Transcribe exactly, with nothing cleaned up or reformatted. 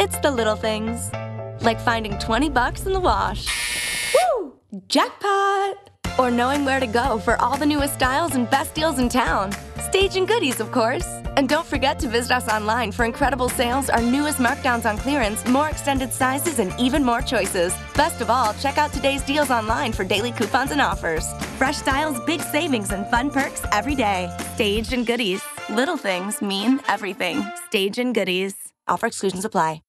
It's the little things, like finding twenty bucks in the wash. Woo! Jackpot! Or knowing where to go for all the newest styles and best deals in town. Stage and Goodies, of course. And don't forget to visit us online for incredible sales, our newest markdowns on clearance, more extended sizes, and even more choices. Best of all, check out today's deals online for daily coupons and offers. Fresh styles, big savings, and fun perks every day. Stage and Goodies. Little things mean everything. Stage and Goodies. Offer exclusions apply.